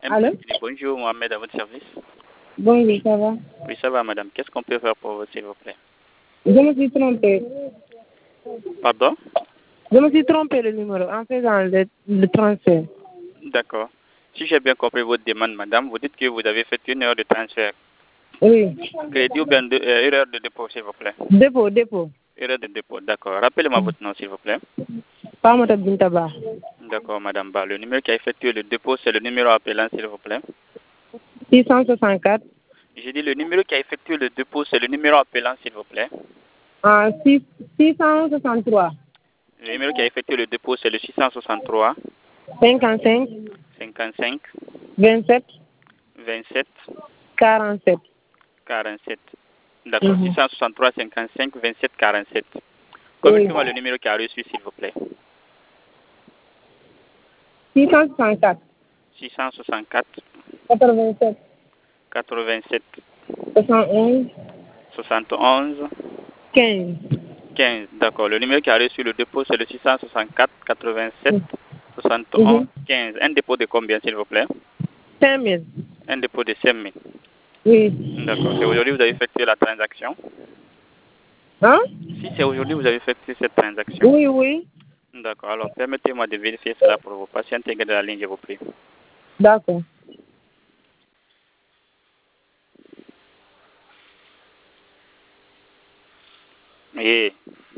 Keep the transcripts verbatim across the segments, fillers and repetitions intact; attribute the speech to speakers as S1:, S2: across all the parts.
S1: M T N
S2: Allô?
S1: Guinée, bonjour, Mohamed, à votre service.
S2: Bonjour, ça va?
S1: Oui, ça va, madame. Qu'est-ce qu'on peut faire pour vous, s'il vous plaît?
S2: Je me suis trompé.
S1: Pardon?
S2: Je me suis trompé le numéro en faisant le, le transfert.
S1: D'accord. Si j'ai bien compris votre demande, madame, vous dites que vous avez fait une heure de transfert.
S2: Oui.
S1: Crédit ou bien de, euh, erreur de dépôt, s'il vous plaît?
S2: Dépôt, dépôt.
S1: Erreur de dépôt, d'accord. Rappelez-moi votre nom, s'il vous plaît.
S2: Pamata Bintaba.
S1: D'accord, madame Ba. Le numéro qui a effectué le dépôt, c'est le numéro appelant, s'il vous plaît.
S2: six cent soixante-quatre.
S1: J'ai dit le numéro qui a effectué le dépôt, c'est le numéro appelant, s'il vous plaît.
S2: Ah, six, six cent soixante-trois.
S1: Le numéro qui a effectué le dépôt, c'est le six cent soixante-trois,
S2: cinquante-cinq.
S1: cinquante-cinq,
S2: vingt-sept.
S1: vingt-sept,
S2: quarante-sept.
S1: quarante-sept. D'accord,
S2: Mhm.
S1: six cent soixante-trois, cinquante-cinq, vingt-sept, quarante-sept.
S2: Oui.
S1: Communiquez-moi le numéro qui a reçu, s'il vous plaît.
S2: six cent soixante-quatre.
S1: six cent soixante-quatre,
S2: quatre-vingt-sept.
S1: quatre-vingt-sept,
S2: soixante et onze.
S1: soixante et onze,
S2: quinze.
S1: quinze. D'accord, le numéro qui a reçu le dépôt, c'est le six cent soixante-quatre, quatre-vingt-sept, soixante et onze,
S2: Mhm.
S1: quinze. Un dépôt de combien, s'il vous plaît?
S2: cinq mille.
S1: Un dépôt de cinq mille.
S2: Oui.
S1: D'accord, c'est aujourd'hui que vous avez effectué la transaction?
S2: Hein?
S1: Si c'est aujourd'hui que vous avez effectué cette transaction?
S2: Oui, oui.
S1: D'accord, alors permettez-moi de vérifier cela pour vous. Patientez de la ligne, je vous prie.
S2: D'accord.
S1: Oui.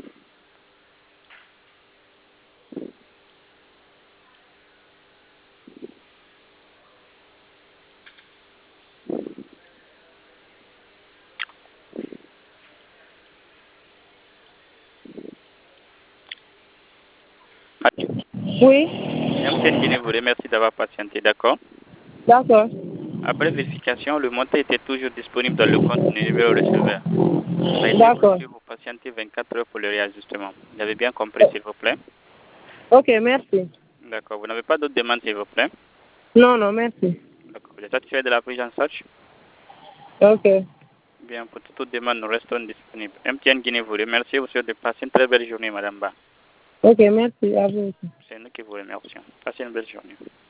S2: Oui.
S1: M T N Guinée vous remercie d'avoir patienté, d'accord?
S2: D'accord.
S1: Après vérification, le montant était toujours disponible dans le compte du numéro receveur. Veuillez
S2: D'accord.
S1: vous patienter vingt-quatre heures pour le réajustement. Vous avez bien compris, s'il vous plaît?
S2: Ok, merci.
S1: D'accord. Vous n'avez pas d'autres demandes, s'il vous plaît?
S2: Non, non, merci.
S1: D'accord. Vous êtes satisfait de la prise en charge?
S2: Ok.
S1: Bien, pour toute demande, nous restons disponibles. M T N Guinée vous remercie. Vous souhaite de passer une très belle journée, madame Ba.
S2: Ok, merci à vous aussi.
S1: C'est nous qui vous remercions. Passez une belle journée.